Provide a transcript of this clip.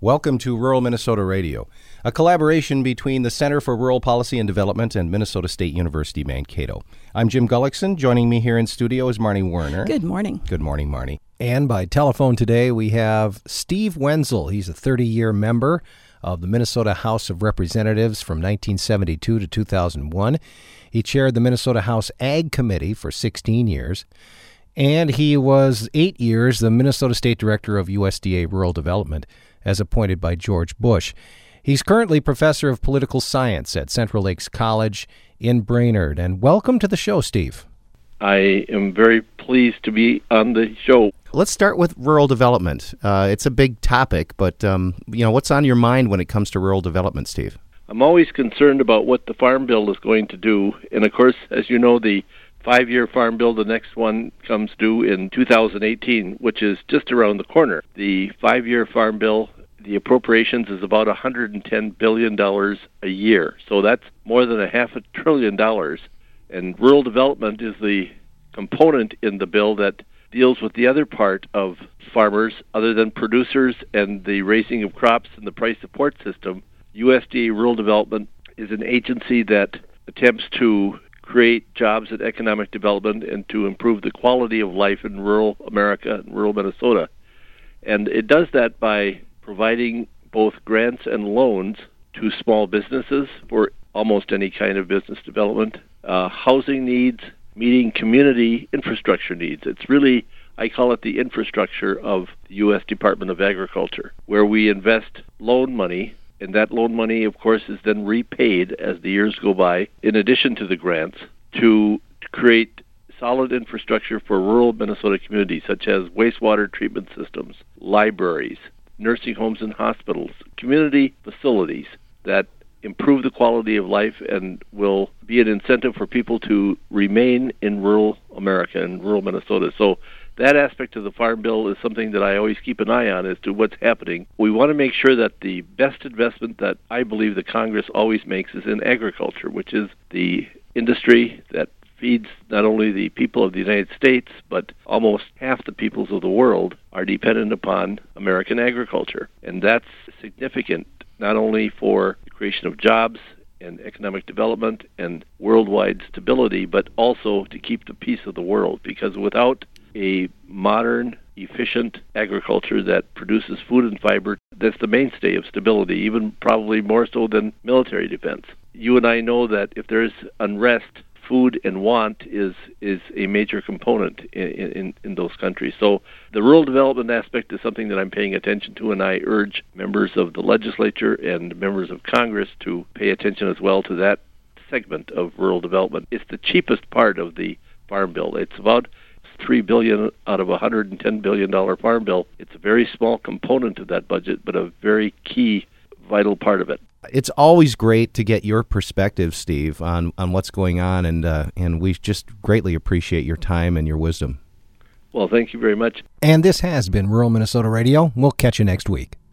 Welcome to Rural Minnesota Radio, a collaboration between the Center for Rural Policy and Development and Minnesota State University Mankato. I'm Jim Gullickson. Joining me here in studio is Marnie Werner. Good morning. Good morning, Marnie. And by telephone today, we have Steve Wenzel. He's a 30-year member of the Minnesota House of Representatives from 1972 to 2001. He chaired the Minnesota House Ag Committee for 16 years. And he was 8 years the Minnesota State Director of USDA Rural Development, as appointed by George Bush. He's currently professor of political science at Central Lakes College in Brainerd. And welcome to the show, Steve. I am very pleased to be on the show. Let's start with rural development. It's a big topic, but what's on your mind when it comes to rural development, Steve? I'm always concerned about what the Farm Bill is going to do. And of course, as you know, the 5-year Farm Bill, the next one comes due in 2018, which is just around the corner. The 5-year Farm Bill, the appropriations is about $110 billion a year. So that's more than $500 billion. And rural development is the component in the bill that deals with the other part of farmers, other than producers and the raising of crops and the price support system. USDA Rural Development is an agency that attempts to create jobs and economic development and to improve the quality of life in rural America and rural Minnesota. And it does that by providing both grants and loans to small businesses for almost any kind of business development, housing needs, meeting community infrastructure needs. It's really, I call it the infrastructure of the U.S. Department of Agriculture, where we invest loan money. And that loan money, of course, is then repaid as the years go by, in addition to the grants, to create solid infrastructure for rural Minnesota communities, such as wastewater treatment systems, libraries, nursing homes and hospitals, community facilities that improve the quality of life and will be an incentive for people to remain in rural America and rural Minnesota. So that aspect of the Farm Bill is something that I always keep an eye on as to what's happening. We want to make sure that the best investment that I believe the Congress always makes is in agriculture, which is the industry that feeds not only the people of the United States, but almost half the peoples of the world are dependent upon American agriculture. And that's significant not only for the creation of jobs and economic development and worldwide stability, but also to keep the peace of the world. Because without a modern, efficient agriculture that produces food and fiber, that's the mainstay of stability, even probably more so than military defense. You and I know that if there's unrest, food and want is a major component in those countries. So the rural development aspect is something that I'm paying attention to, and I urge members of the legislature and members of Congress to pay attention as well to that segment of rural development. It's the cheapest part of the Farm Bill. It's about $3 billion out of a $110 billion Farm Bill. It's a very small component of that budget, but a very key, vital part of it. It's always great to get your perspective, Steve, on what's going on, and we just greatly appreciate your time and your wisdom. Well, thank you very much. And this has been Rural Minnesota Radio. We'll catch you next week.